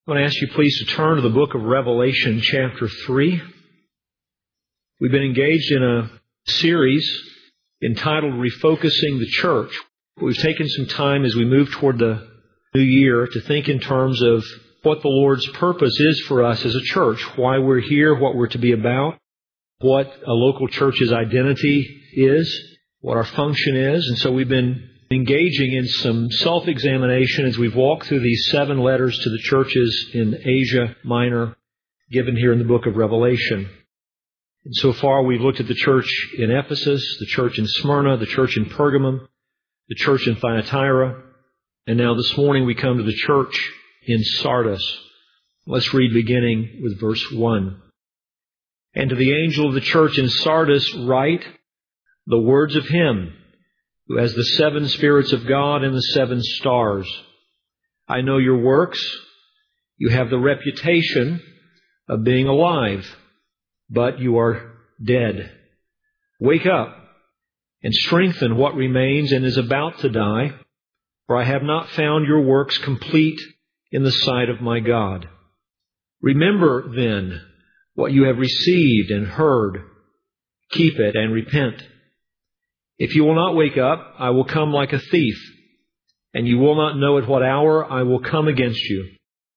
I want to ask you please to turn to the book of Revelation chapter 3. We've been engaged in a series entitled Refocusing the Church. We've taken some time as we move toward the new year to think in terms of what the Lord's purpose is for us as a church, why we're here, what we're to be about, what a local church's identity is, what our function is. And so we've been engaging in some self-examination as we've walked through these 7 letters to the churches in Asia Minor, given here in the book of Revelation. And so far we've looked at the church in Ephesus, the church in Smyrna, the church in Pergamum, the church in Thyatira, and now this morning we come to the church in Sardis. Let's read beginning with verse 1. And to the angel of the church in Sardis write the words of Him who has the 7 spirits of God and the 7 stars. I know your works. You have the reputation of being alive, but you are dead. Wake up and strengthen what remains and is about to die, for I have not found your works complete in the sight of my God. Remember then what you have received and heard. Keep it and repent. If you will not wake up, I will come like a thief, and you will not know at what hour I will come against you.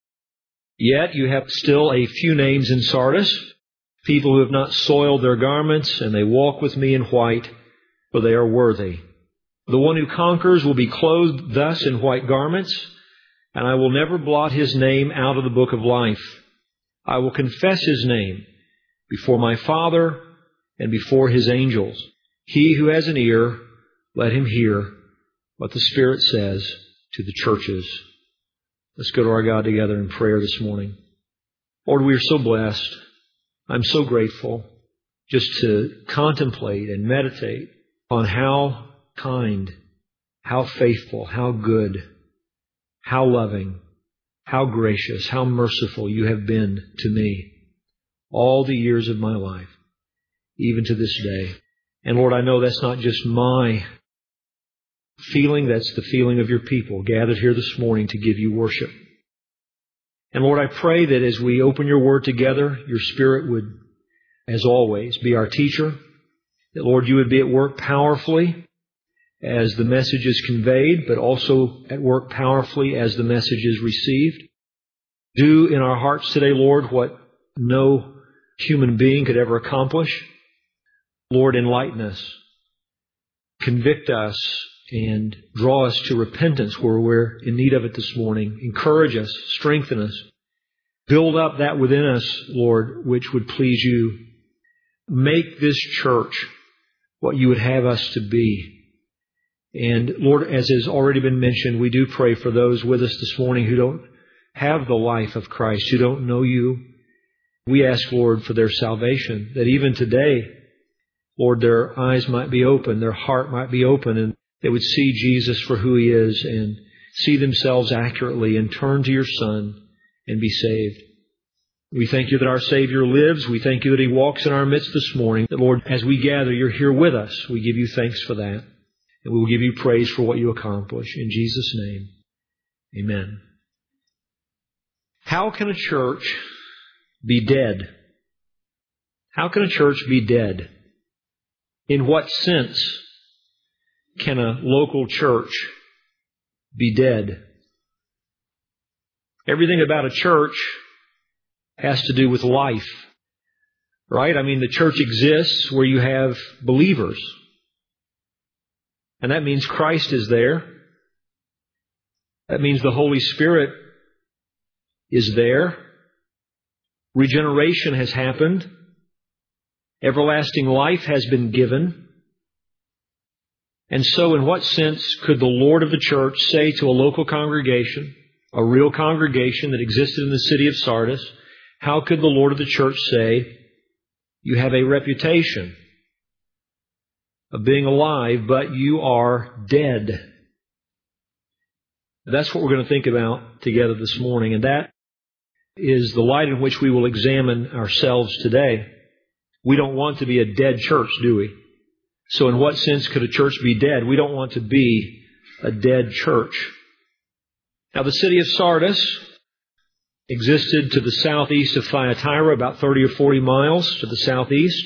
Yet you have still a few names in Sardis, people who have not soiled their garments, and they walk with me in white, for they are worthy. The one who conquers will be clothed thus in white garments, and I will never blot his name out of the book of life. I will confess his name before my Father and before his angels. He who has an ear, let him hear what the Spirit says to the churches. Let's go to our God together in prayer this morning. Lord, we are so blessed. I'm so grateful just to contemplate and meditate on how kind, how faithful, how good, how loving, how gracious, how merciful you have been to me all the years of my life, even to this day. And Lord, I know that's not just my feeling, that's the feeling of your people gathered here this morning to give you worship. And Lord, I pray that as we open your word together, your Spirit would, as always, be our teacher. That, Lord, you would be at work powerfully as the message is conveyed, but also at work powerfully as the message is received. Do in our hearts today, Lord, what no human being could ever accomplish. Lord, enlighten us, convict us, and draw us to repentance where we're in need of it this morning. Encourage us, strengthen us. Build up that within us, Lord, which would please you. Make this church what you would have us to be. And Lord, as has already been mentioned, we do pray for those with us this morning who don't have the life of Christ, who don't know you. We ask, Lord, for their salvation, that even today, Lord, their eyes might be open, their heart might be open, and they would see Jesus for who He is and see themselves accurately and turn to your Son and be saved. We thank you that our Savior lives. We thank you that He walks in our midst this morning. That, Lord, as we gather, you're here with us. We give you thanks for that. And we will give you praise for what you accomplish. In Jesus' name, amen. How can a church be dead? How can a church be dead? In what sense can a local church be dead? Everything about a church has to do with life, right? I mean, the church exists where you have believers. And that means Christ is there. That means the Holy Spirit is there. Regeneration has happened. Everlasting life has been given. And so in what sense could the Lord of the church say to a local congregation, a real congregation that existed in the city of Sardis, how could the Lord of the church say, you have a reputation of being alive, but you are dead? That's what we're going to think about together this morning. And that is the light in which we will examine ourselves today. We don't want to be a dead church, do we? So in what sense could a church be dead? We don't want to be a dead church. Now, the city of Sardis existed to the southeast of Thyatira, about 30 or 40 miles to the southeast.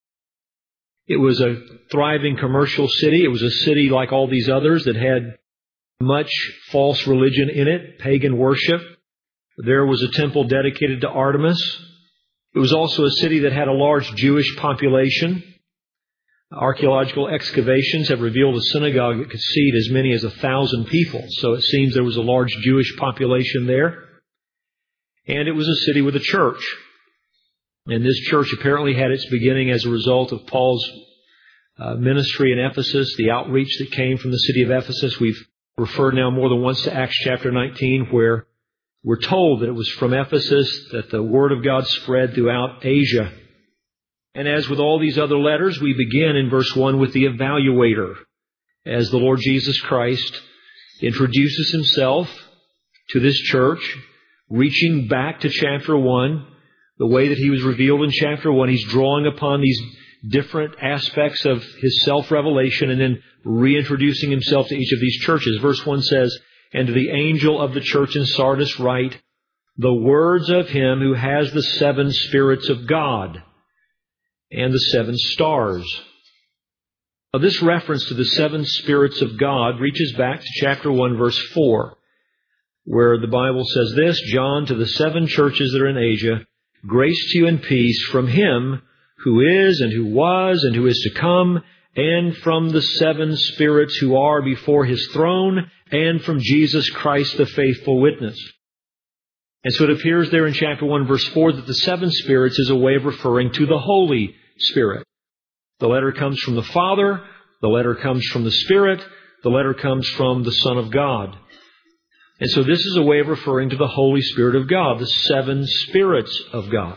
It was a thriving commercial city. It was a city like all these others that had much false religion in it, pagan worship. There was a temple dedicated to Artemis. It was also a city that had a large Jewish population. Archaeological excavations have revealed a synagogue that could seat as many as 1,000 people. So it seems there was a large Jewish population there. And it was a city with a church. And this church apparently had its beginning as a result of Paul's ministry in Ephesus, the outreach that came from the city of Ephesus. We've referred now more than once to Acts chapter 19, where we're told that it was from Ephesus that the Word of God spread throughout Asia. And as with all these other letters, we begin in verse 1 with the evaluator, as the Lord Jesus Christ introduces Himself to this church, reaching back to chapter 1, the way that He was revealed in chapter 1. He's drawing upon these different aspects of His self-revelation and then reintroducing Himself to each of these churches. Verse 1 says, "And to the angel of the church in Sardis write, the words of Him who has the 7 spirits of God and the 7 stars." Now, this reference to the 7 spirits of God reaches back to chapter 1, verse 4, where the Bible says this, "John, to the 7 churches that are in Asia, grace to you and peace from Him who is and who was and who is to come, and from the 7 spirits who are before His throne, and from Jesus Christ, the faithful witness." And so it appears there in chapter 1, verse 4, that the 7 spirits is a way of referring to the Holy Spirit. The letter comes from the Father, the letter comes from the Spirit, the letter comes from the Son of God. And so this is a way of referring to the Holy Spirit of God, the 7 spirits of God.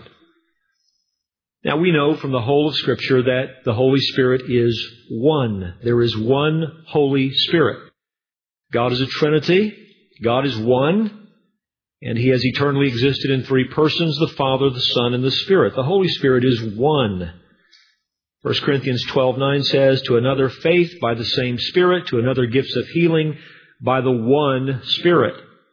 Now we know from the whole of Scripture that the Holy Spirit is one. There is one Holy Spirit. God is a Trinity. God is one. And He has eternally existed in 3 persons, the Father, the Son, and the Spirit. The Holy Spirit is one. 1 Corinthians 12:9 says, "To another faith by the same Spirit, to another gifts of healing by the one Spirit."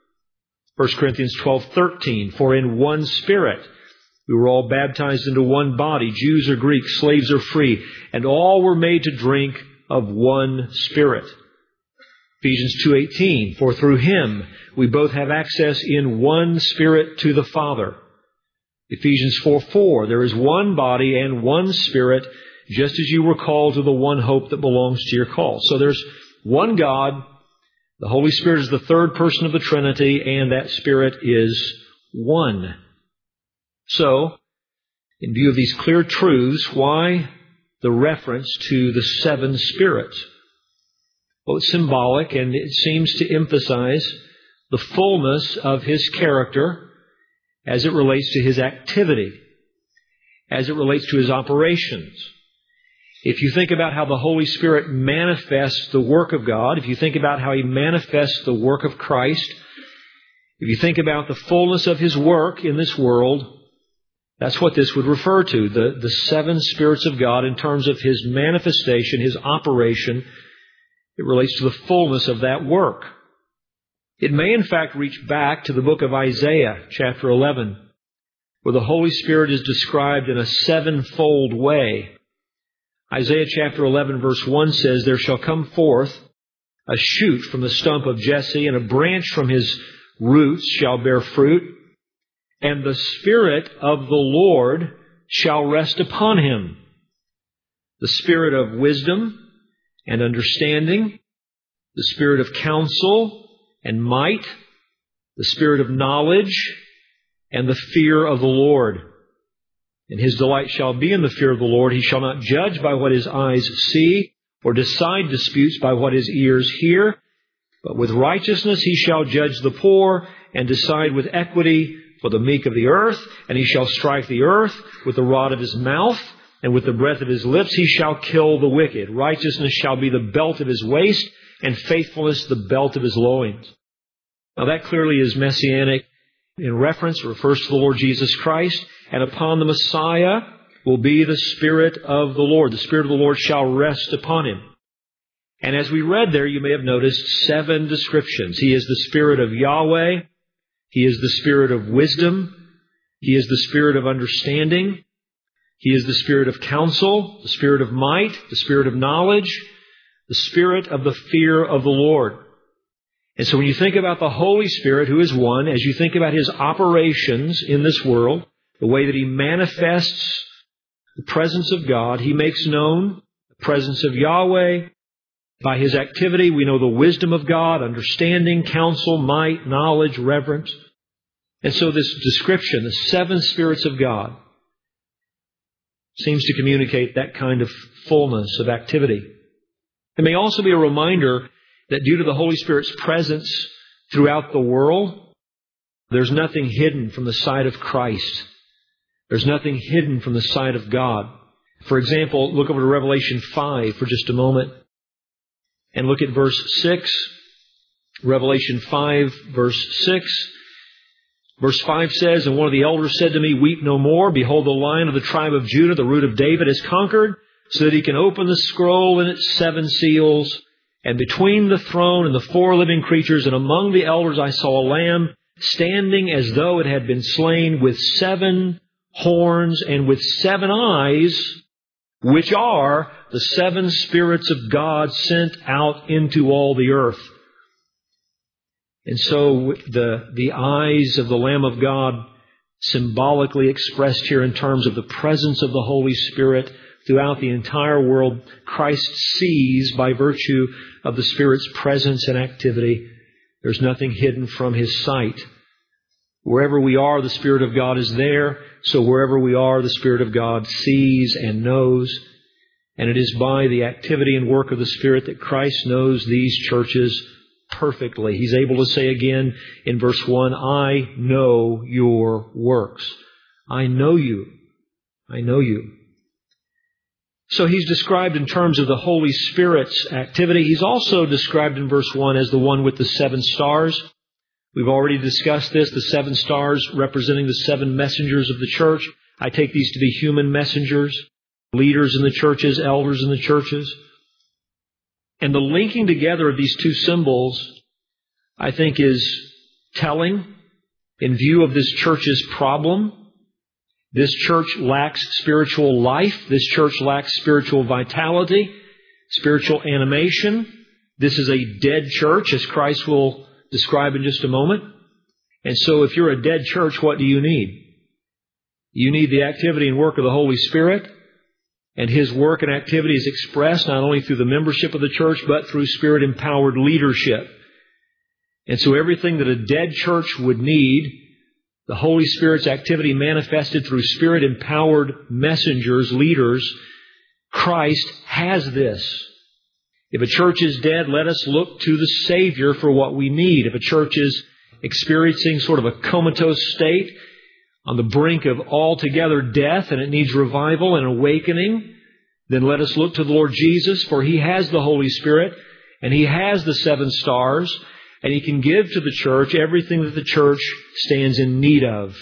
1 Corinthians 12:13, "For in one Spirit we were all baptized into one body, Jews or Greeks, slaves or free, and all were made to drink of one Spirit." Ephesians 2:18, "For through Him we both have access in one Spirit to the Father." Ephesians 4:4, "There is one body and one Spirit, just as you were called to the one hope that belongs to your call." So there's one God. The Holy Spirit is the 3rd person of the Trinity, and that Spirit is one. So, in view of these clear truths, why the reference to the 7 spirits? Well, it's symbolic, and it seems to emphasize the fullness of His character as it relates to His activity, as it relates to His operations. If you think about how the Holy Spirit manifests the work of God, if you think about how He manifests the work of Christ, if you think about the fullness of His work in this world, that's what this would refer to, the 7 spirits of God in terms of His manifestation, His operation. It relates to the fullness of that work. It may in fact reach back to the book of Isaiah, chapter 11, where the Holy Spirit is described in a 7-fold way. Isaiah chapter 11 verse 1 says, "There shall come forth a shoot from the stump of Jesse, and a branch from his roots shall bear fruit, and the Spirit of the Lord shall rest upon him. The Spirit of wisdom and understanding, the Spirit of counsel and might, the Spirit of knowledge and the fear of the Lord. And His delight shall be in the fear of the Lord. He shall not judge by what his eyes see, or decide disputes by what his ears hear. But with righteousness He shall judge the poor, and decide with equity for the meek of the earth. And He shall strike the earth with the rod of His mouth, and with the breath of His lips He shall kill the wicked. Righteousness shall be the belt of His waist, and faithfulness the belt of His loins." Now that clearly is messianic in reference. It refers to the Lord Jesus Christ. "And upon the Messiah will be the Spirit of the Lord. The Spirit of the Lord shall rest upon Him." And as we read there, you may have noticed 7 descriptions. He is the Spirit of Yahweh. He is the Spirit of wisdom. He is the Spirit of understanding. He is the Spirit of counsel, the Spirit of might, the Spirit of knowledge, the Spirit of the fear of the Lord. And so when you think about the Holy Spirit, who is one, as you think about His operations in this world, the way that He manifests the presence of God, He makes known the presence of Yahweh. By His activity, we know the wisdom of God, understanding, counsel, might, knowledge, reverence. And so this description, the seven spirits of God, seems to communicate that kind of fullness of activity. It may also be a reminder that due to the Holy Spirit's presence throughout the world, there's nothing hidden from the sight of Christ. There's nothing hidden from the sight of God. For example, look over to Revelation 5 for just a moment and look at verse 6. Revelation 5, verse 6. Verse 5 says, "And one of the elders said to me, Weep no more. Behold, the Lion of the tribe of Judah, the root of David, has conquered, so that He can open the scroll and its 7 seals. And between the throne and the 4 living creatures and among the elders I saw a lamb standing as though it had been slain, with 7 horns and with 7 eyes, which are the 7 spirits of God sent out into all the earth." And so the eyes of the Lamb of God, symbolically expressed here in terms of the presence of the Holy Spirit throughout the entire world, Christ sees by virtue of the Spirit's presence and activity. There's nothing hidden from His sight. Wherever we are, the Spirit of God is there. So wherever we are, the Spirit of God sees and knows. And it is by the activity and work of the Spirit that Christ knows these churches perfectly. He's able to say again in verse 1, "I know your works." I know you. I know you. So He's described in terms of the Holy Spirit's activity. He's also described in verse 1 as the one with the 7 stars. We've already discussed this, the 7 stars representing the 7 messengers of the church. I take these to be human messengers, leaders in the churches, elders in the churches. And the linking together of these two symbols, I think, is telling in view of this church's problem. This church lacks spiritual life. This church lacks spiritual vitality, spiritual animation. This is a dead church, as Christ will describe in just a moment. And so if you're a dead church, what do you need? You need the activity and work of the Holy Spirit. And His work and activity is expressed not only through the membership of the church, but through Spirit-empowered leadership. And so everything that a dead church would need, the Holy Spirit's activity manifested through Spirit-empowered messengers, leaders, Christ has this. If a church is dead, let us look to the Savior for what we need. If a church is experiencing sort of a comatose state, on the brink of altogether death, and it needs revival and awakening, then let us look to the Lord Jesus, for He has the Holy Spirit, and He has the 7 stars, and He can give to the church everything that the church stands in need of.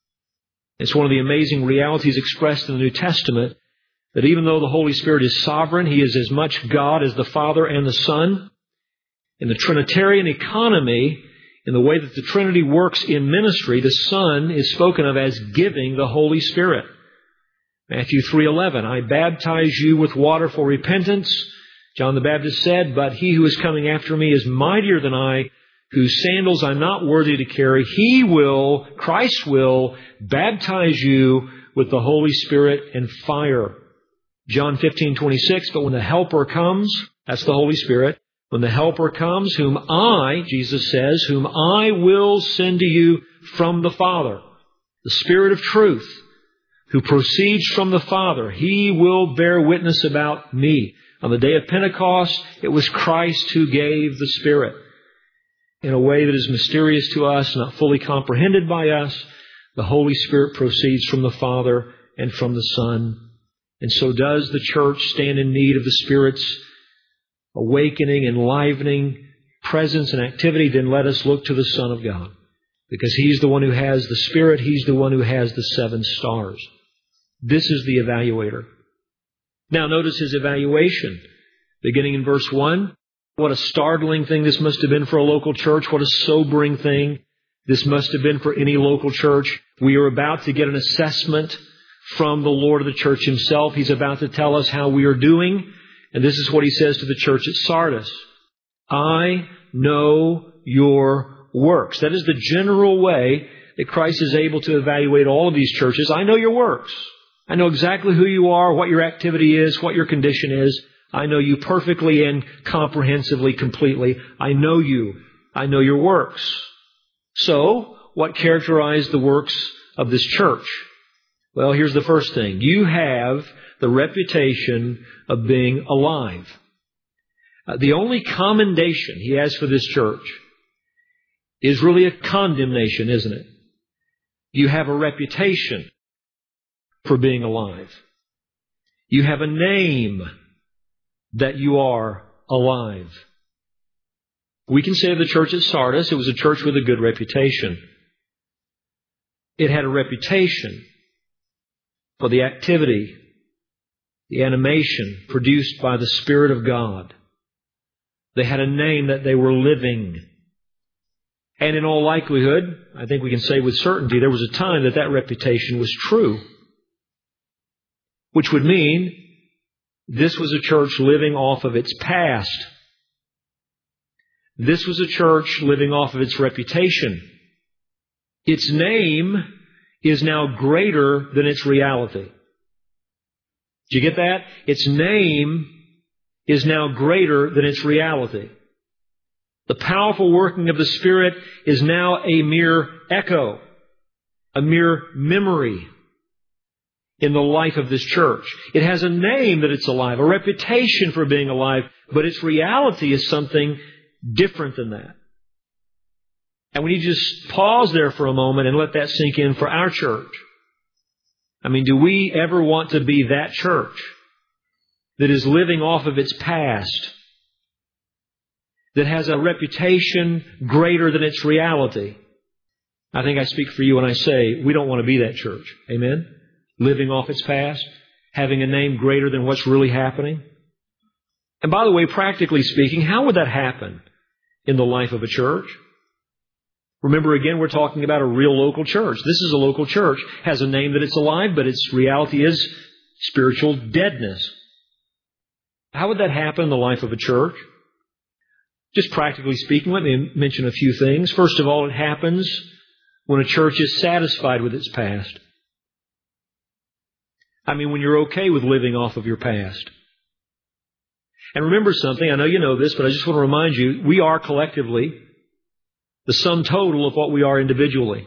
It's one of the amazing realities expressed in the New Testament, that even though the Holy Spirit is sovereign, He is as much God as the Father and the Son. In the Trinitarian economy, in the way that the Trinity works in ministry, the Son is spoken of as giving the Holy Spirit. Matthew 3:11, "I baptize you with water for repentance." John the Baptist said, "But He who is coming after me is mightier than I, whose sandals I'm not worthy to carry. He will," Christ will, "baptize you with the Holy Spirit and fire." John 15:26, "But when the Helper comes," that's the Holy Spirit, "when the Helper comes, whom I," Jesus says, "whom I will send to you from the Father, the Spirit of truth, who proceeds from the Father, He will bear witness about me." On the day of Pentecost, it was Christ who gave the Spirit. In a way that is mysterious to us, not fully comprehended by us, the Holy Spirit proceeds from the Father and from the Son. And so does the church stand in need of the Spirit's awakening, enlivening, presence and activity. Then let us look to the Son of God, because He's the one who has the Spirit. He's the one who has the 7 stars. This is the evaluator. Now notice His evaluation. Beginning in verse 1, what a startling thing this must have been for a local church. What a sobering thing This must have been for any local church. We are about to get an assessment from the Lord of the church Himself. He's about to tell us how we are doing. And this is what He says to the church at Sardis. I know your works. That is the general way that Christ is able to evaluate all of these churches. I know your works. I know exactly who you are, what your activity is, what your condition is. I know you perfectly and comprehensively, completely. I know you. I know your works. So, what characterized the works of this church? Well, here's the first thing. You have the reputation of being alive. The only commendation He has for this church is really a condemnation, isn't it? You have a reputation for being alive. You have a name that you are alive. We can say of the church at Sardis, it was a church with a good reputation. It had a reputation for the activity, the animation produced by the Spirit of God. They had a name that they were living. And in all likelihood, I think we can say with certainty, there was a time that that reputation was true. Which would mean this was a church living off of its past. This was a church living off of its reputation. Its name is now greater than its reality. Did you get that? Its name is now greater than its reality. The powerful working of the Spirit is now a mere echo, a mere memory in the life of this church. It has a name that it's alive, a reputation for being alive, but its reality is something different than that. And we need to just pause there for a moment and let that sink in for our church. I mean, do we ever want to be that church that is living off of its past, that has a reputation greater than its reality? I think I speak for you when I say we don't want to be that church. Amen? Living off its past, having a name greater than what's really happening. And by the way, practically speaking, how would that happen in the life of a church? Remember again, we're talking about a real local church. This is a local church. Has a name that it's alive, but its reality is spiritual deadness. How would that happen in the life of a church? Just practically speaking, let me mention a few things. First of all, it happens when a church is satisfied with its past. I mean, when you're okay with living off of your past. And remember something, I know you know this, but I just want to remind you, we are collectively the sum total of what we are individually.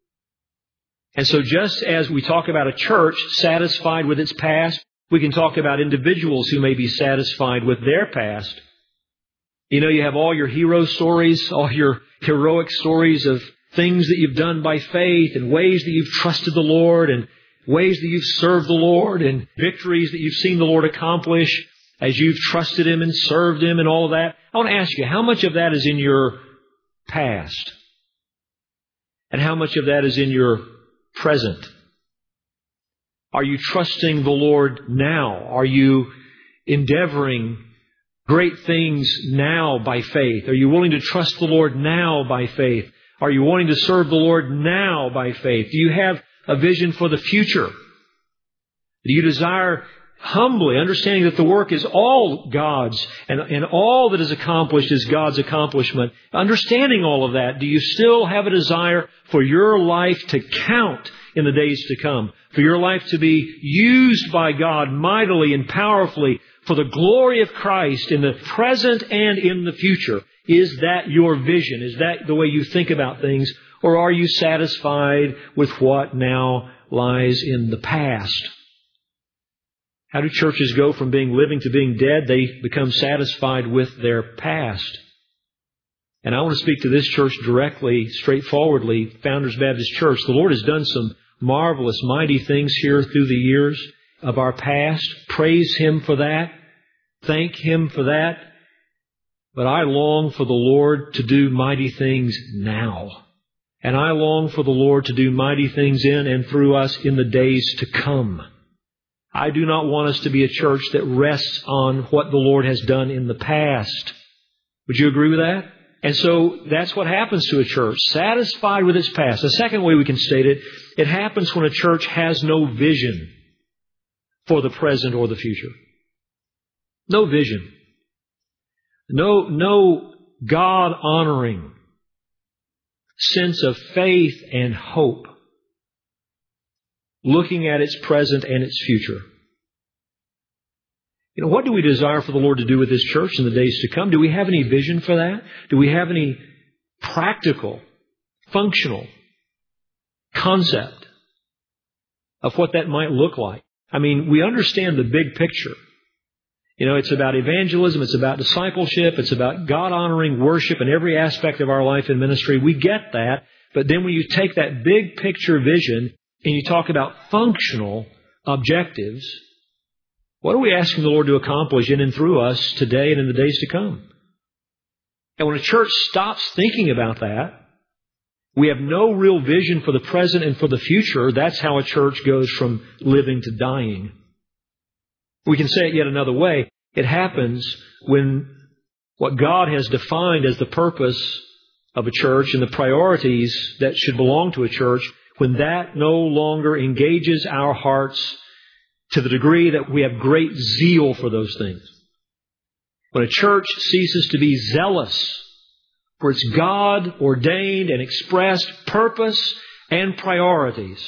And so just as we talk about a church satisfied with its past, we can talk about individuals who may be satisfied with their past. You know, you have all your hero stories, all your heroic stories of things that you've done by faith and ways that you've trusted the Lord and ways that you've served the Lord and victories that you've seen the Lord accomplish as you've trusted Him and served Him and all of that. I want to ask you, how much of that is in your past? And how much of that is in your present? Are you trusting the Lord now? Are you endeavoring great things now by faith? Are you willing to trust the Lord now by faith? Are you wanting to serve the Lord now by faith? Do you have a vision for the future? Do you desire humbly, understanding that the work is all God's and all that is accomplished is God's accomplishment? Understanding all of that, do you still have a desire for your life to count in the days to come? For your life to be used by God mightily and powerfully for the glory of Christ in the present and in the future? Is that your vision? Is that the way you think about things? Or are you satisfied with what now lies in the past? How do churches go from being living to being dead? They become satisfied with their past. And I want to speak to this church directly, straightforwardly, Founders Baptist Church. The Lord has done some marvelous, mighty things here through the years of our past. Praise Him for that. Thank Him for that. But I long for the Lord to do mighty things now. And I long for the Lord to do mighty things in and through us in the days to come. I do not want us to be a church that rests on what the Lord has done in the past. Would you agree with that? And so that's what happens to a church, satisfied with its past. The second way we can state it, it happens when a church has no vision for the present or the future. No vision. No God-honoring sense of faith and hope looking at its present and its future. What do we desire for the Lord to do with this church in the days to come? Do we have any vision for that? Do we have any practical, functional concept of what that might look like? I mean, we understand the big picture. It's about evangelism, it's about discipleship, it's about God-honoring worship in every aspect of our life and ministry. We get that. But then when you take that big picture vision and you talk about functional objectives, what are we asking the Lord to accomplish in and through us today and in the days to come? And when a church stops thinking about that, we have no real vision for the present and for the future. That's how a church goes from living to dying. We can say it yet another way. It happens when what God has defined as the purpose of a church and the priorities that should belong to a church, when that no longer engages our hearts to the degree that we have great zeal for those things. When a church ceases to be zealous for its God-ordained and expressed purpose and priorities,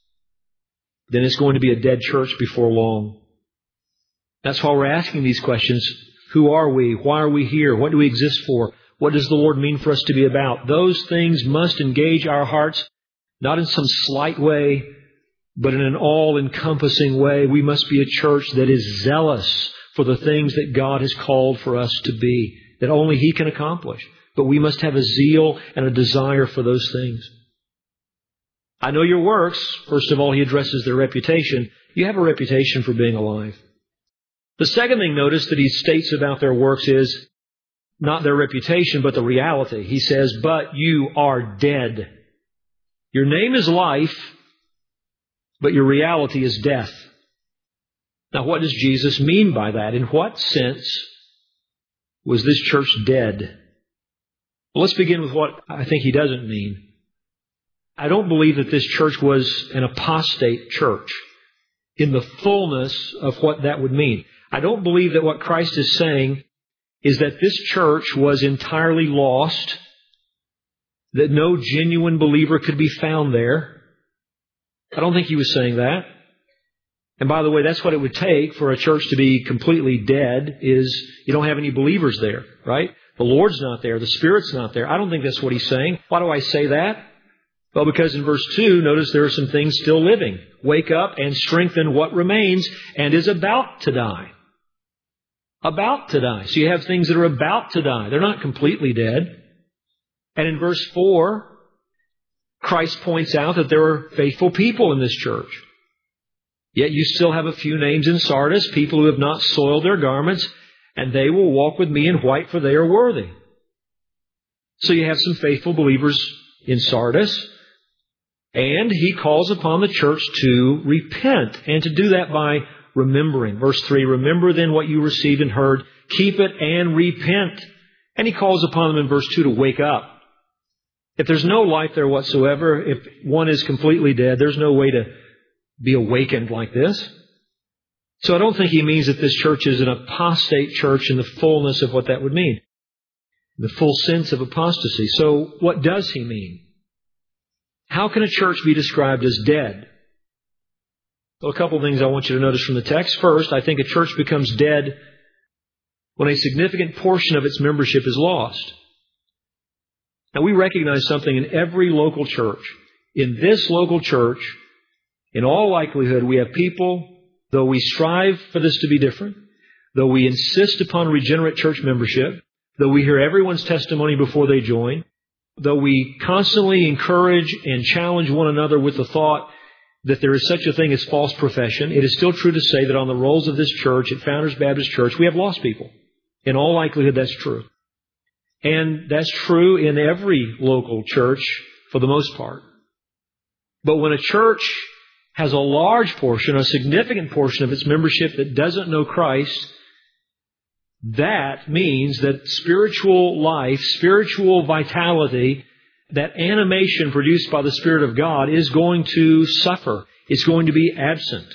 then it's going to be a dead church before long. That's why we're asking these questions. Who are we? Why are we here? What do we exist for? What does the Lord mean for us to be about? Those things must engage our hearts, not in some slight way, but in an all-encompassing way. We must be a church that is zealous for the things that God has called for us to be, that only He can accomplish. But we must have a zeal and a desire for those things. I know your works. First of all, He addresses their reputation. You have a reputation for being alive. The second thing, notice, that He states about their works is not their reputation, but the reality. He says, but you are dead. Your name is life, but your reality is death. Now, what does Jesus mean by that? In what sense was this church dead? Well, let's begin with what I think He doesn't mean. I don't believe that this church was an apostate church in the fullness of what that would mean. I don't believe that what Christ is saying is that this church was entirely lost, that no genuine believer could be found there. I don't think He was saying that. And by the way, that's what it would take for a church to be completely dead, is you don't have any believers there, right? The Lord's not there. The Spirit's not there. I don't think that's what He's saying. Why do I say that? Well, because in verse 2, notice there are some things still living. Wake up and strengthen what remains and is about to die. About to die. So you have things that are about to die. They're not completely dead. And in verse 4, Christ points out that there are faithful people in this church. Yet you still have a few names in Sardis, people who have not soiled their garments, and they will walk with me in white, for they are worthy. So you have some faithful believers in Sardis, and He calls upon the church to repent, and to do that by remembering. Verse 3, remember then what you received and heard, keep it and repent. And He calls upon them in verse 2 to wake up. If there's no life there whatsoever, if one is completely dead, there's no way to be awakened like this. So I don't think He means that this church is an apostate church in the fullness of what that would mean, the full sense of apostasy. So what does He mean? How can a church be described as dead? Well, a couple of things I want you to notice from the text. First, I think a church becomes dead when a significant portion of its membership is lost. Now, we recognize something in every local church. In this local church, in all likelihood, we have people, though we strive for this to be different, though we insist upon regenerate church membership, though we hear everyone's testimony before they join, though we constantly encourage and challenge one another with the thought that there is such a thing as false profession, it is still true to say that on the rolls of this church, at Founders Baptist Church, we have lost people. In all likelihood, that's true. And that's true in every local church for the most part. But when a church has a large portion, a significant portion of its membership that doesn't know Christ, that means that spiritual life, spiritual vitality, that animation produced by the Spirit of God is going to suffer. It's going to be absent.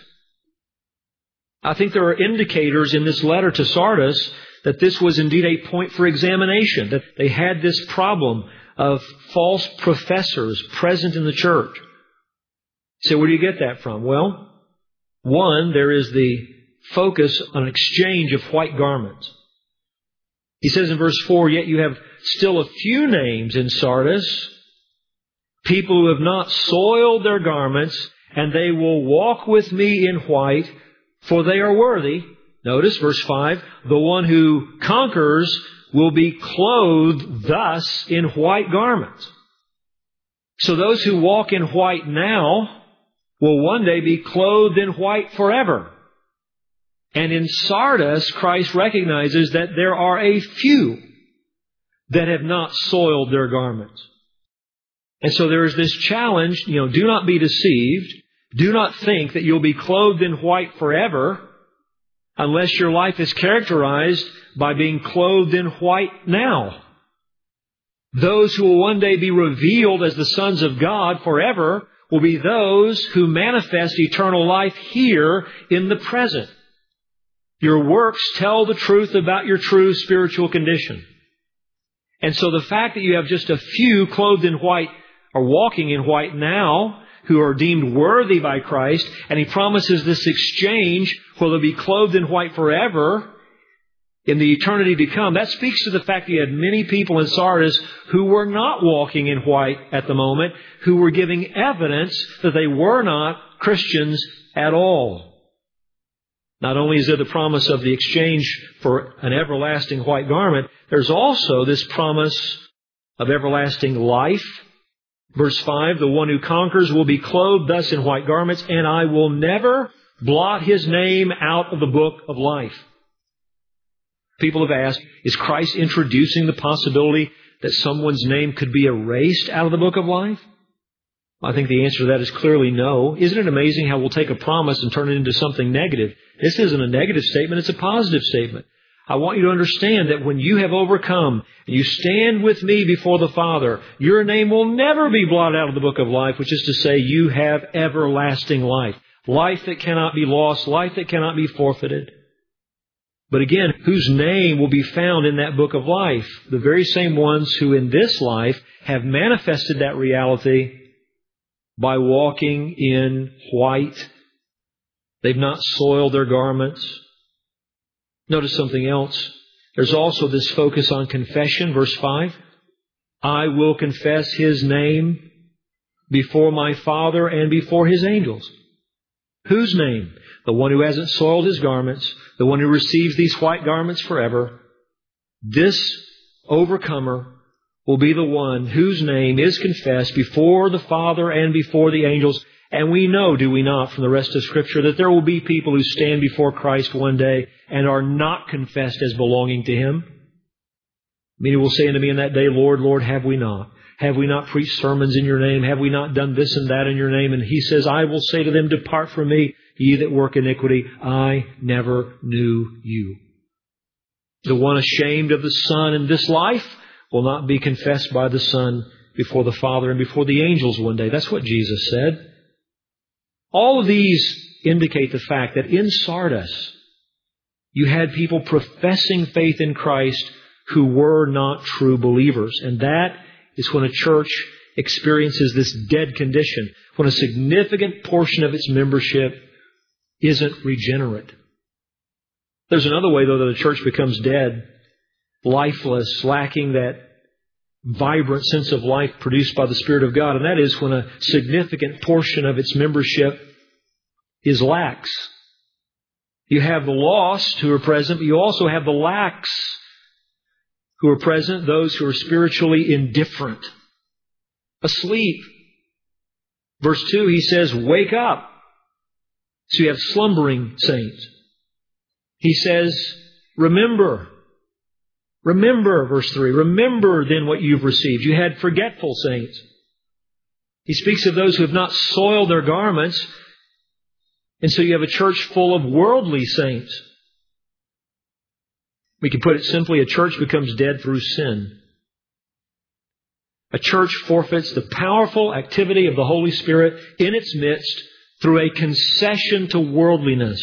I think there are indicators in this letter to Sardis that this was indeed a point for examination, that they had this problem of false professors present in the church. So where do you get that from? Well, one, there is the focus on exchange of white garments. He says in verse 4, "Yet you have still a few names in Sardis, people who have not soiled their garments, and they will walk with me in white, for they are worthy." Notice verse 5, "The one who conquers will be clothed thus in white garments." So those who walk in white now will one day be clothed in white forever. And in Sardis, Christ recognizes that there are a few that have not soiled their garments. And so there is this challenge, do not be deceived. Do not think that you'll be clothed in white forever unless your life is characterized by being clothed in white now. Those who will one day be revealed as the sons of God forever will be those who manifest eternal life here in the present. Your works tell the truth about your true spiritual condition. And so the fact that you have just a few clothed in white or walking in white now who are deemed worthy by Christ, and He promises this exchange where they'll be clothed in white forever in the eternity to come, that speaks to the fact that you had many people in Sardis who were not walking in white at the moment, who were giving evidence that they were not Christians at all. Not only is there the promise of the exchange for an everlasting white garment, there's also this promise of everlasting life. Verse 5, "The one who conquers will be clothed thus in white garments, and I will never blot his name out of the book of life." People have asked, is Christ introducing the possibility that someone's name could be erased out of the book of life? I think the answer to that is clearly no. Isn't it amazing how we'll take a promise and turn it into something negative? This isn't a negative statement, it's a positive statement. I want you to understand that when you have overcome and you stand with me before the Father, your name will never be blotted out of the book of life, which is to say you have everlasting life. Life that cannot be lost, life that cannot be forfeited. But again, whose name will be found in that book of life? The very same ones who in this life have manifested that reality by walking in white. They've not soiled their garments. Notice something else. There's also this focus on confession. Verse 5. "I will confess His name before my Father and before His angels." Whose name? The one who hasn't soiled his garments, the one who receives these white garments forever. This overcomer will be the one whose name is confessed before the Father and before the angels. And we know, do we not, from the rest of Scripture, that there will be people who stand before Christ one day and are not confessed as belonging to Him. Many will say unto me in that day, "Lord, Lord, have we not? Have we not preached sermons in your name? Have we not done this and that in your name?" And He says, "I will say to them, Depart from me, ye that work iniquity. I never knew you." The one ashamed of the Son in this life will not be confessed by the Son before the Father and before the angels one day. That's what Jesus said. All of these indicate the fact that in Sardis, you had people professing faith in Christ who were not true believers. And that is when a church experiences this dead condition, when a significant portion of its membership isn't regenerate. There's another way, though, that a church becomes dead, lifeless, lacking that vibrant sense of life produced by the Spirit of God, and that is when a significant portion of its membership is lax. You have the lost who are present, but you also have the lax who are present, those who are spiritually indifferent, asleep. Verse 2, he says, "Wake up." So you have slumbering saints. He says, "Remember." Remember, verse 3, "Remember then what you've received." You had forgetful saints. He speaks of those who have not soiled their garments. And so you have a church full of worldly saints. We can put it simply, a church becomes dead through sin. A church forfeits the powerful activity of the Holy Spirit in its midst through a concession to worldliness.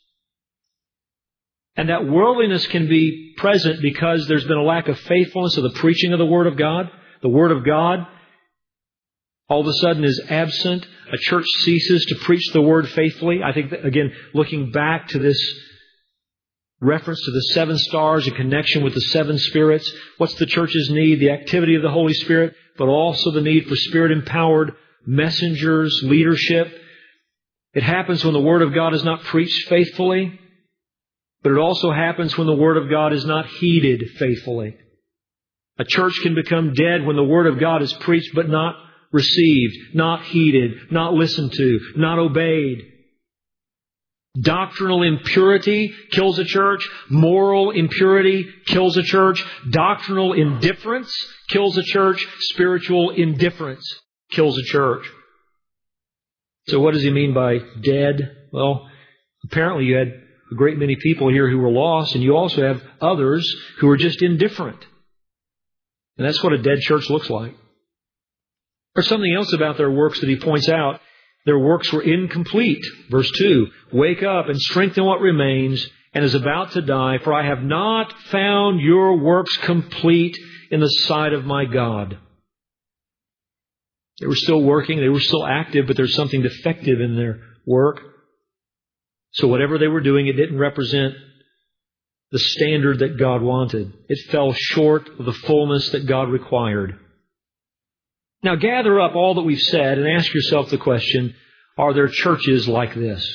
And that worldliness can be present because there's been a lack of faithfulness of the preaching of the Word of God. The Word of God all of a sudden is absent. A church ceases to preach the Word faithfully. I think that, again, looking back to this reference to the 7 stars, a connection with the 7 spirits. What's the church's need? The activity of the Holy Spirit, but also the need for Spirit-empowered messengers, leadership. It happens when the Word of God is not preached faithfully, but it also happens when the Word of God is not heeded faithfully. A church can become dead when the Word of God is preached but not received, not heeded, not listened to, not obeyed. Doctrinal impurity kills a church. Moral impurity kills a church. Doctrinal indifference kills a church. Spiritual indifference kills a church. So what does he mean by dead? Well, apparently you had a great many people here who were lost, and you also have others who are just indifferent. And that's what a dead church looks like. There's something else about their works that he points out. Their works were incomplete. Verse 2, wake up and strengthen what remains and is about to die, for I have not found your works complete in the sight of my God. They were still working, they were still active, but there's something defective in their work. So whatever they were doing, it didn't represent the standard that God wanted. It fell short of the fullness that God required. Now gather up all that we've said and ask yourself the question, are there churches like this?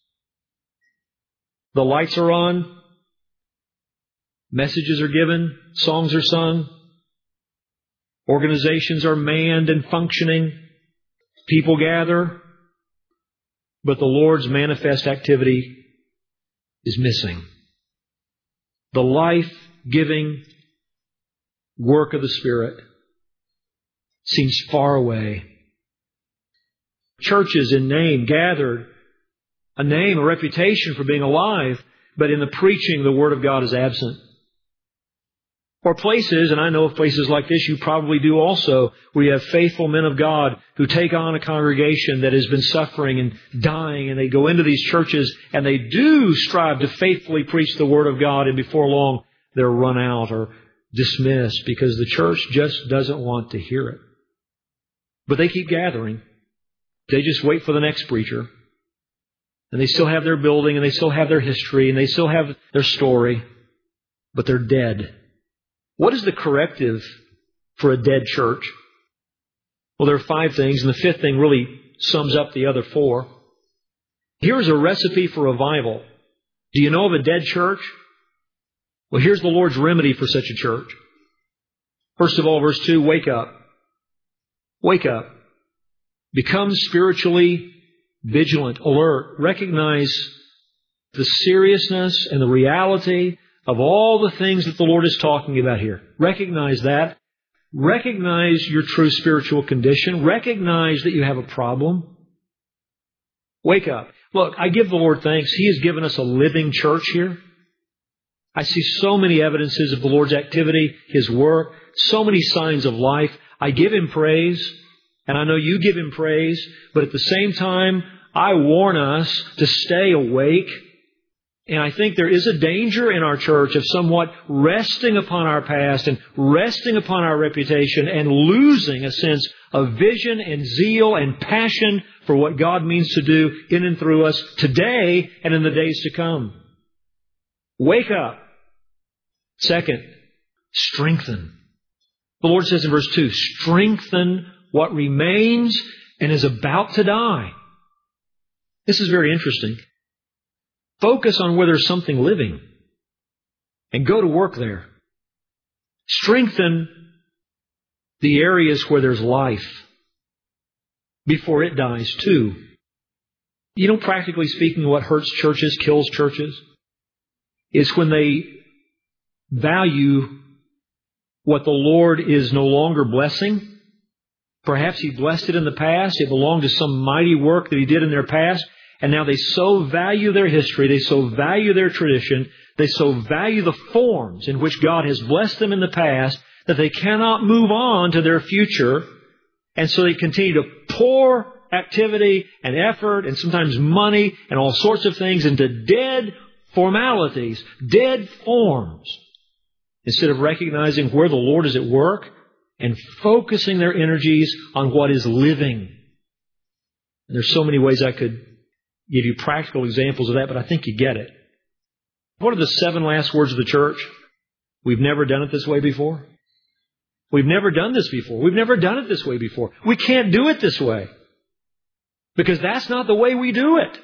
The lights are on, messages are given, songs are sung, organizations are manned and functioning, people gather, but the Lord's manifest activity is missing. The life-giving work of the Spirit seems far away. Churches in name gathered, a name, a reputation for being alive, but in the preaching the Word of God is absent. Or places, and I know of places like this, you probably do also, where you have faithful men of God who take on a congregation that has been suffering and dying, and they go into these churches and they do strive to faithfully preach the Word of God, and before long they're run out or dismissed because the church just doesn't want to hear it. But they keep gathering. They just wait for the next preacher. And they still have their building, and they still have their history, and they still have their story. But they're dead. What is the corrective for a dead church? Well, there are 5 things, and the 5th thing really sums up the other 4. Here's a recipe for revival. Do you know of a dead church? Well, here's the Lord's remedy for such a church. First of all, verse 2, wake up. Wake up. Become spiritually vigilant, alert. Recognize the seriousness and the reality of all the things that the Lord is talking about here. Recognize that. Recognize your true spiritual condition. Recognize that you have a problem. Wake up. Look, I give the Lord thanks. He has given us a living church here. I see so many evidences of the Lord's activity, His work, so many signs of life. I give Him praise, and I know you give Him praise, but at the same time, I warn us to stay awake. And I think there is a danger in our church of somewhat resting upon our past and resting upon our reputation and losing a sense of vision and zeal and passion for what God means to do in and through us today and in the days to come. Wake up. Second, strengthen. The Lord says in verse 2, strengthen what remains and is about to die. This is very interesting. Focus on where there's something living and go to work there. Strengthen the areas where there's life before it dies too. You know, practically speaking, what hurts churches, kills churches, is when they value what the Lord is no longer blessing. Perhaps He blessed it in the past. It belonged to some mighty work that He did in their past. And now they so value their history, they so value their tradition, They so value the forms in which God has blessed them in the past that they cannot move on to their future. And so they continue to pour activity and effort and sometimes money and all sorts of things into dead formalities, dead forms, instead of recognizing where the Lord is at work and focusing their energies on what is living. And there's so many ways I could give you practical examples of that, but I think you get it. What are the 7 last words of the church? We've never done it this way before. We've never done this before. We've never done it this way before. We can't do it this way, because that's not the way we do it.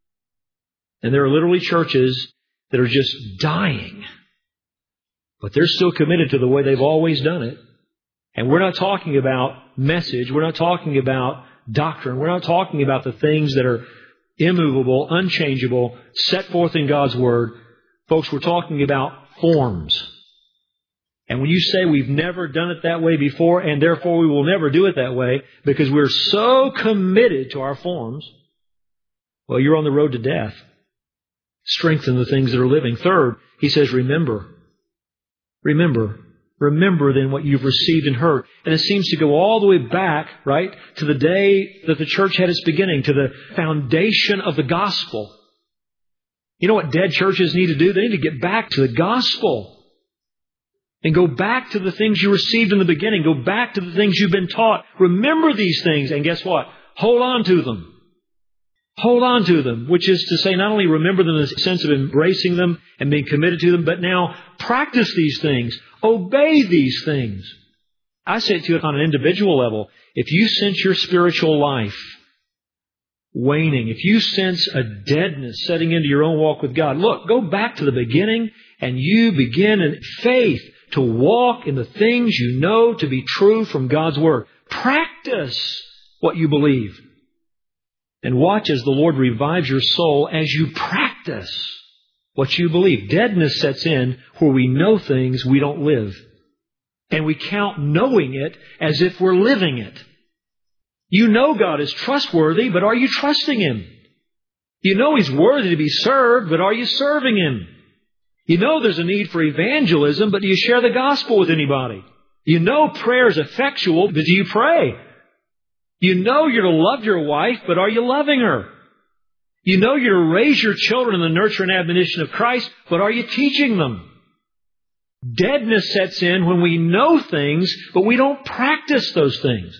And there are literally churches that are just dying, but they're still committed to the way they've always done it. And we're not talking about message. We're not talking about doctrine. We're not talking about the things that are immovable, unchangeable, set forth in God's Word. Folks, we're talking about forms. And when you say we've never done it that way before, and therefore we will never do it that way because we're so committed to our forms, well, you're on the road to death. Strengthen the things that are living. Third, he says, remember. Remember. Remember then what you've received and heard. And it seems to go all the way back, right, to the day that the church had its beginning, to the foundation of the gospel. You know what dead churches need to do? They need to get back to the gospel. And go back to the things you received in the beginning. Go back to the things you've been taught. Remember these things, and guess what? Hold on to them. Hold on to them, which is to say not only remember them in the sense of embracing them and being committed to them, but now practice these things. Obey these things. I say it to you on an individual level. If you sense your spiritual life waning, if you sense a deadness setting into your own walk with God, look, go back to the beginning and you begin in faith to walk in the things you know to be true from God's Word. Practice what you believe. And watch as the Lord revives your soul as you practice what you believe. Deadness sets in where we know things we don't live. And we count knowing it as if we're living it. You know God is trustworthy, but are you trusting Him? You know He's worthy to be served, but are you serving Him? You know there's a need for evangelism, but do you share the gospel with anybody? You know prayer is effectual, but do you pray? You know you're to love your wife, but are you loving her? You know you're to raise your children in the nurture and admonition of Christ, but are you teaching them? Deadness sets in when we know things, but we don't practice those things.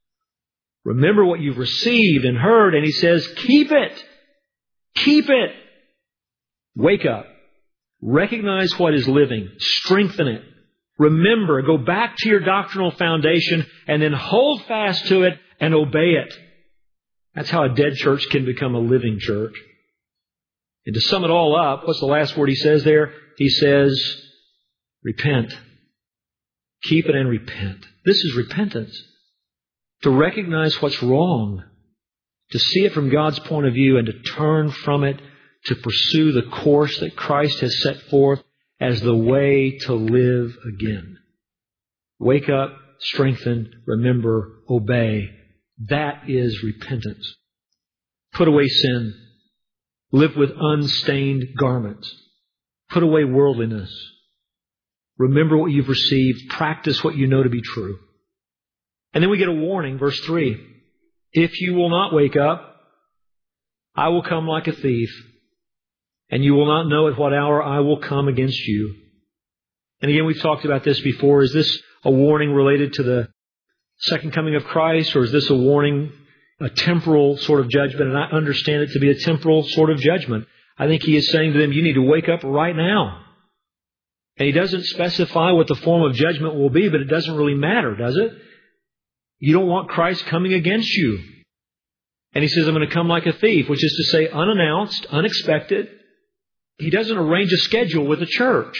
Remember what you've received and heard, and he says, keep it. Keep it. Wake up. Recognize what is living. Strengthen it. Remember, go back to your doctrinal foundation and then hold fast to it and obey it. That's how a dead church can become a living church. And to sum it all up, what's the last word he says there? He says, repent. Keep it and repent. This is repentance. To recognize what's wrong. To see it from God's point of view and to turn from it to pursue the course that Christ has set forth as the way to live again. Wake up, strengthen, remember, obey. That is repentance. Put away sin. Live with unstained garments. Put away worldliness. Remember what you've received. Practice what you know to be true. And then we get a warning, verse 3. If you will not wake up, I will come like a thief, and you will not know at what hour I will come against you. And again, we've talked about this before. Is this a warning related to the second coming of Christ, or is this a warning, a temporal sort of judgment? And I understand it to be a temporal sort of judgment. I think he is saying to them, you need to wake up right now. And he doesn't specify what the form of judgment will be, but it doesn't really matter, does it? You don't want Christ coming against you. And he says, I'm going to come like a thief, which is to say unannounced, unexpected. He doesn't arrange a schedule with the church.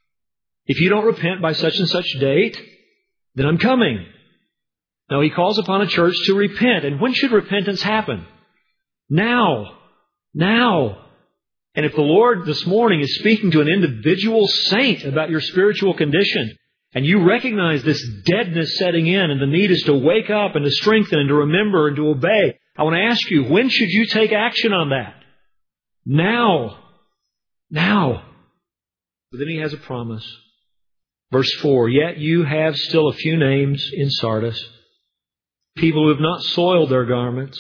If you don't repent by such and such date, then I'm coming. No, he calls upon a church to repent. And when should repentance happen? Now. Now. And if the Lord this morning is speaking to an individual saint about your spiritual condition, and you recognize this deadness setting in, and the need is to wake up and to strengthen and to remember and to obey, I want to ask you, when should you take action on that? Now. Now. But then he has a promise. Verse 4, yet you have still a few names in Sardis, people who have not soiled their garments.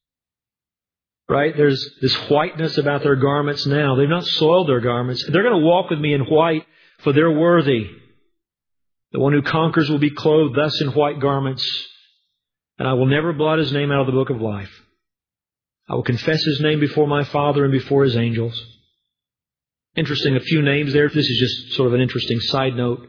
Right? There's this whiteness about their garments now. They've not soiled their garments. They're going to walk with me in white, for they're worthy. The one who conquers will be clothed thus in white garments, and I will never blot his name out of the book of life. I will confess his name before my Father and before his angels. Interesting, a few names there. This is just sort of an interesting side note.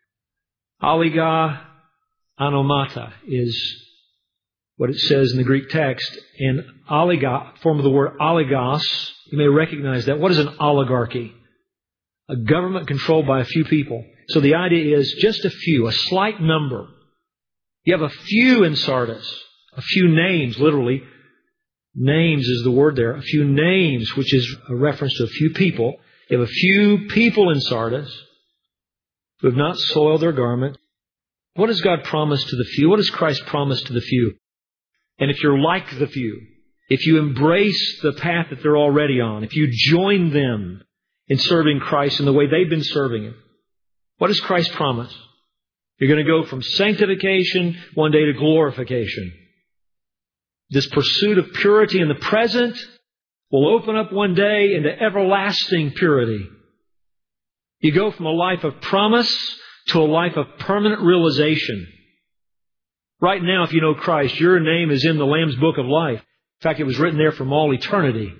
Aliga anomata is what it says in the Greek text. And aliga, form of the word oligos, you may recognize that. What is an oligarchy? A government controlled by a few people. So the idea is just a few, a slight number. You have a few in Sardis, a few names, literally. Names is the word there. A few names, which is a reference to a few people. You have a few people in Sardis who have not soiled their garment. What does God promise to the few? What does Christ promise to the few? And if you're like the few, if you embrace the path that they're already on, if you join them in serving Christ in the way they've been serving Him, what does Christ promise? You're going to go from sanctification one day to glorification. This pursuit of purity in the present will open up one day into everlasting purity. You go from a life of promise to a life of permanent realization. Right now, if you know Christ, your name is in the Lamb's Book of Life. In fact, it was written there from all eternity.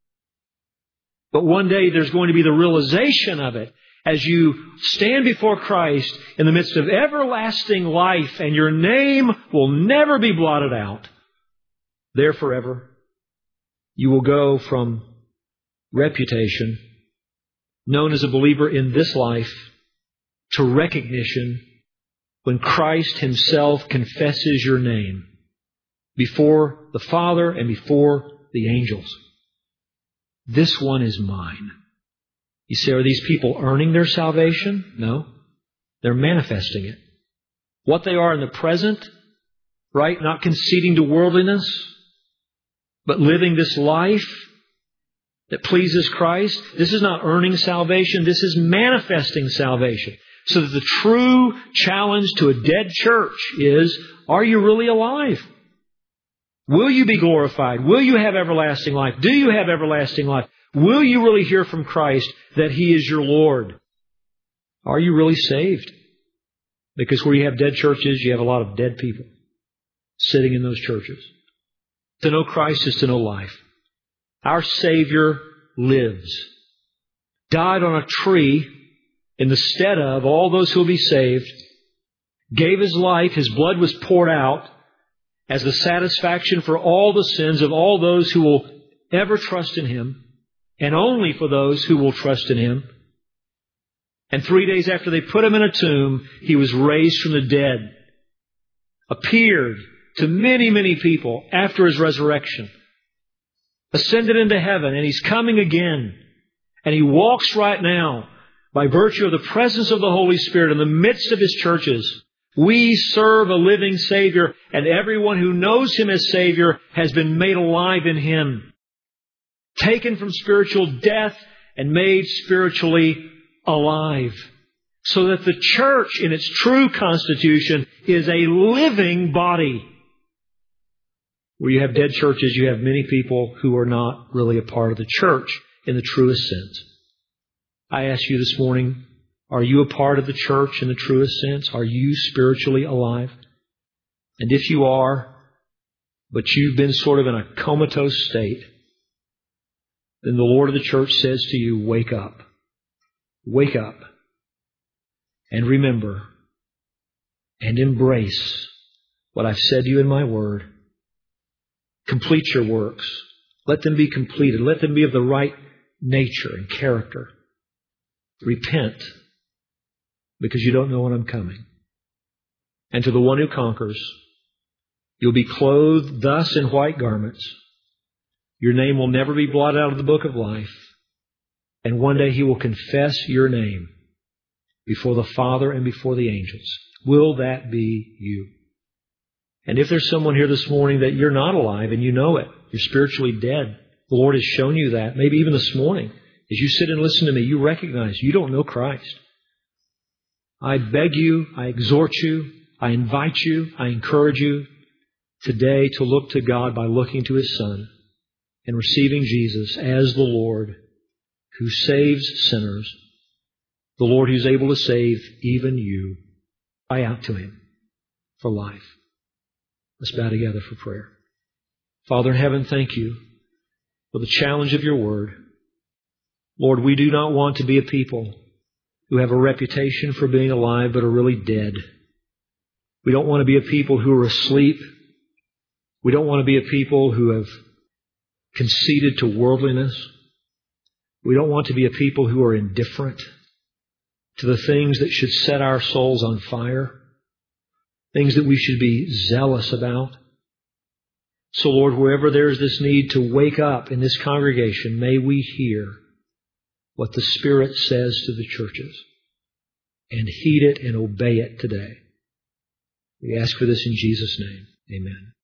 But one day there's going to be the realization of it as you stand before Christ in the midst of everlasting life, and your name will never be blotted out. There forever. You will go from reputation, known as a believer in this life, to recognition when Christ Himself confesses your name before the Father and before the angels. This one is mine. You say, are these people earning their salvation? No. They're manifesting it. What they are in the present, right? Not conceding to worldliness, but living this life that pleases Christ. This is not earning salvation. This is manifesting salvation. So that the true challenge to a dead church is, are you really alive? Will you be glorified? Will you have everlasting life? Do you have everlasting life? Will you really hear from Christ that He is your Lord? Are you really saved? Because where you have dead churches, you have a lot of dead people sitting in those churches. To know Christ is to know life. Our Savior lives. Died on a tree in the stead of all those who will be saved. Gave His life. His blood was poured out as the satisfaction for all the sins of all those who will ever trust in Him. And only for those who will trust in Him. And 3 days after they put Him in a tomb, He was raised from the dead. Appeared to many, many people after His resurrection. Ascended into heaven, and He's coming again. And He walks right now by virtue of the presence of the Holy Spirit in the midst of His churches. We serve a living Savior, and everyone who knows Him as Savior has been made alive in Him. Taken from spiritual death and made spiritually alive. So that the church in its true constitution is a living body. Where you have dead churches, you have many people who are not really a part of the church in the truest sense. I ask you this morning, are you a part of the church in the truest sense? Are you spiritually alive? And if you are, but you've been sort of in a comatose state, then the Lord of the church says to you, wake up. Wake up. And remember and embrace what I've said to you in my word. Complete your works. Let them be completed. Let them be of the right nature and character. Repent, because you don't know when I'm coming. And to the one who conquers, you'll be clothed thus in white garments. Your name will never be blotted out of the book of life. And one day He will confess your name before the Father and before the angels. Will that be you? And if there's someone here this morning that you're not alive and you know it, you're spiritually dead, the Lord has shown you that, maybe even this morning As you sit and listen to me, you recognize you don't know Christ. I beg you, I exhort you, I invite you, I encourage you today to look to God by looking to His Son and receiving Jesus as the Lord who saves sinners, the Lord who's able to save even you. Cry out to Him for life. Let's bow together for prayer. Father in heaven, thank you for the challenge of your word. Lord, we do not want to be a people who have a reputation for being alive but are really dead. We don't want to be a people who are asleep. We don't want to be a people who have conceded to worldliness. We don't want to be a people who are indifferent to the things that should set our souls on fire, things that we should be zealous about. So, Lord, wherever there is this need to wake up in this congregation, may we hear what the Spirit says to the churches and heed it and obey it today. We ask for this in Jesus' name. Amen.